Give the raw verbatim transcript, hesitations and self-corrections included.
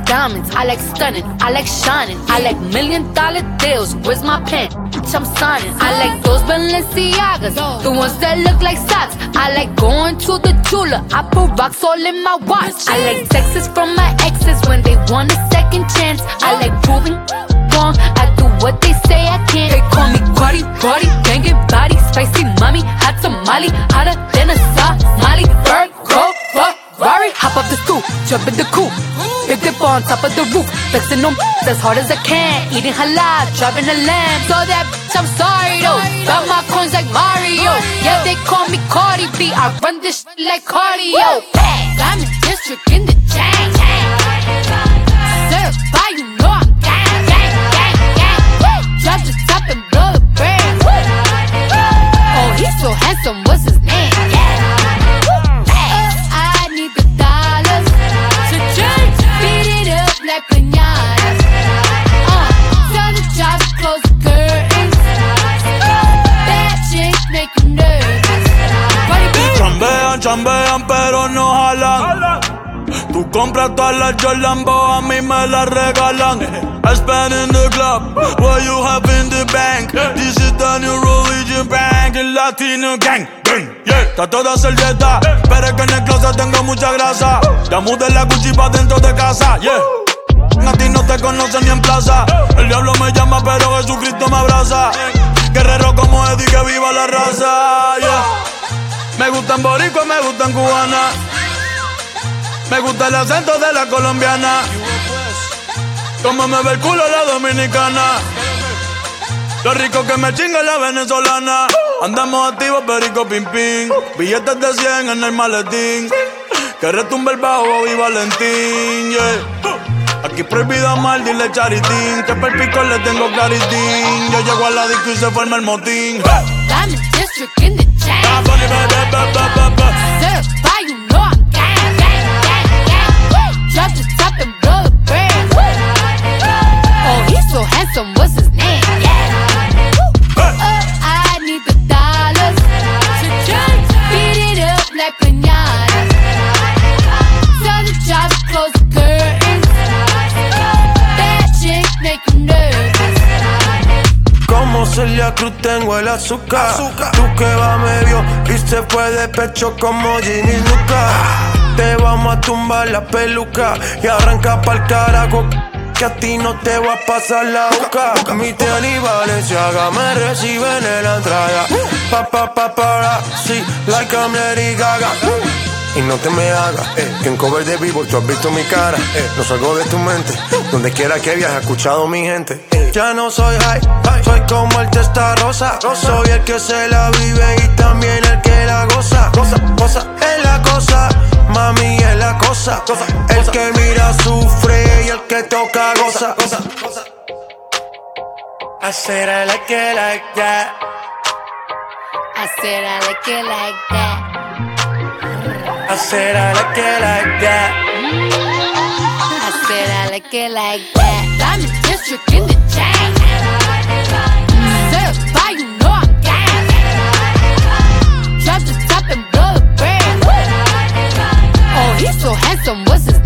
diamonds, I like stunning, I like shining, I like million dollar deals. Where's my pen? Bitch, I'm signing. I like those Balenciagas, the ones that look like socks. I like going to the jeweler, I put rocks all in my watch. I like texts from my exes when they want a second chance. I like proving wrong, I do what they say I can't. They call me Cardi, Cardi, banging body, spicy mommy, hot tamale, hotter than a Somali. Bird, go, Ferrari, hop up the stoop, jump in the coupe, big dip on top of the roof, flexing on as hard as I can, eating halal, driving a lamb. So that bitch, I'm sorry though, got my coins like Mario. Yeah, they call me Cardi B, I run this shit like cardio. I'm in district in the chain, certified, you know I'm gang, gang, gang, gang. Drop the top and blow the brand. Oh, he's so handsome, what's his name? I need the dollars to change, beat it up like piñatas. Uh, tell the job to close the curtains. Bad chicks make you nervous. Chambean, chambean, pero no jalan. Tú compras todas las Jordan, a mí me las regalan. I spend in the club, what you have in the bank. This is the new religion bank, el Latino gang. Yeah, está toda servieta, pero es que en el closet tengo mucha grasa. Ya mudé la Gucci pa' dentro de casa, yeah. A ti no te conocen ni en plaza. El diablo me llama, pero Jesucristo me abraza. Guerrero como Eddie, que viva la raza, yeah. Me gustan boricua, me gustan cubana. Me gusta el acento de la colombiana. Como me ve el culo la dominicana. Lo rico que me chinga la venezolana. Andamos activos, perico, pim, pim. Billetes de cien en el maletín. Que retumbe el bajo y Valentín, yeah. Aquí prohibido amar, dile charitín. Que per pico le tengo claritín. Yo llego a la disco y se forma el motín. I'm in district in the chain. Certified, you know I'm gang, gang, gang, gang. Drop the top and blow the brand. Oh, he's so handsome, what's his name? I need the dollars to change, beat it up like piñatas. Tell the job to close the curtains. Bad chicks make you nervous. Como Celia Cruz tengo el azúcar. azúcar. Tú que va medio y se fue de pecho como Ginny Luca. Te vamos a tumbar la peluca y arranca pa'l carajo, que a ti no te va a pasar la boca. Mi tenis Balenciaga me reciben en la entrada. Pa pa pa para, sí, like I'm Lady Gaga. Y no te me hagas, eh, que en cover de vivo tú has visto mi cara, eh, no salgo de tu mente, donde quiera que viajes, he escuchado mi gente, eh. Ya no soy high, high, soy como el testa rosa, rosa, soy el que se la vive y también el que la goza, goza, goza, es la cosa, mami es la cosa, cosa, el cosa. Que mira sufre y el que toca goza, goza, goza. I said I like it like that. I said I like it like that. I said I like it like that. I said I like it like that. I'm in district in the chain. Certified, you know I'm gang. Drop the top and blow the brand. Oh, he's so handsome, what's his name?